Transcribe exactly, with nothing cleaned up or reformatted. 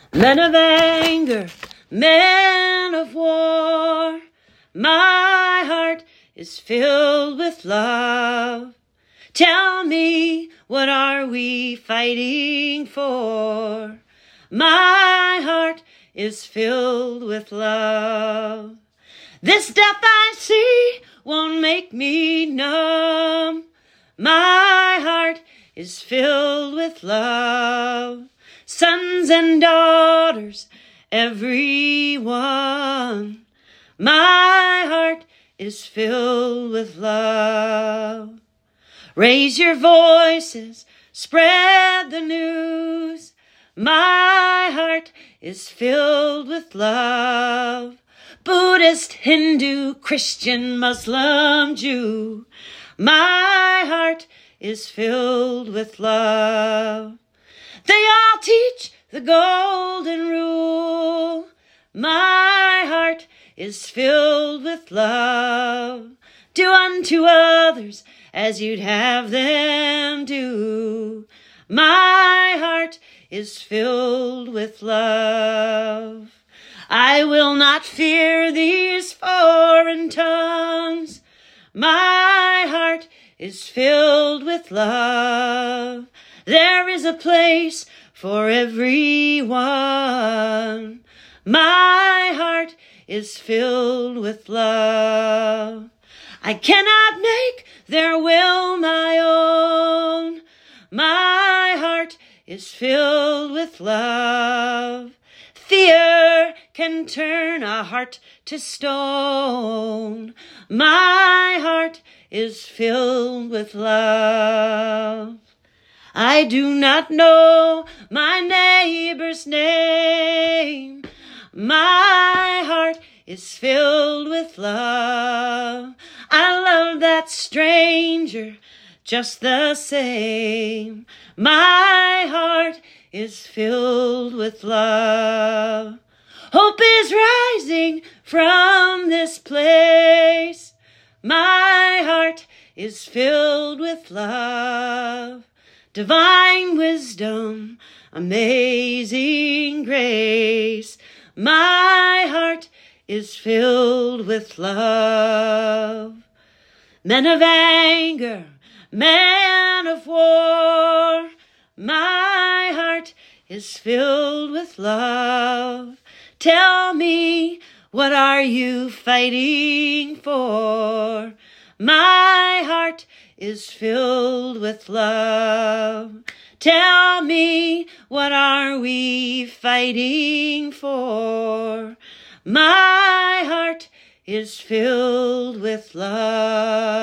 Men of anger, men of war, my heart is filled with love. Tell me, what are we fighting for? My heart is filled with love. This death I see won't make me numb. My heart is filled with love. Sons and daughters, everyone, my heart is filled with love. Raise your voices, spread the news. My heart is filled with love. Buddhist, Hindu, Christian, Muslim, Jew, my heart is filled with love. They all teach the golden rule. My heart is filled with love. Do unto others as you'd have them do. My heart is filled with love. I will not fear these foreign tongues. My heart is filled with love. There is a place for everyone. My heart is filled with love. I cannot make their will my own. My heart is filled with love. Fear can turn a heart to stone. My heart is filled with love. I do not know my neighbor's name. My heart is filled with love. I love that stranger just the same. My heart is filled with love. Hope is rising from this place. My heart is filled with love. Divine wisdom, amazing grace. My heart is filled with love. Men of anger, men of war, my heart is filled with love. Tell me, what are you fighting for? My heart is filled with love. Tell me, what are we fighting for? My heart is filled with love.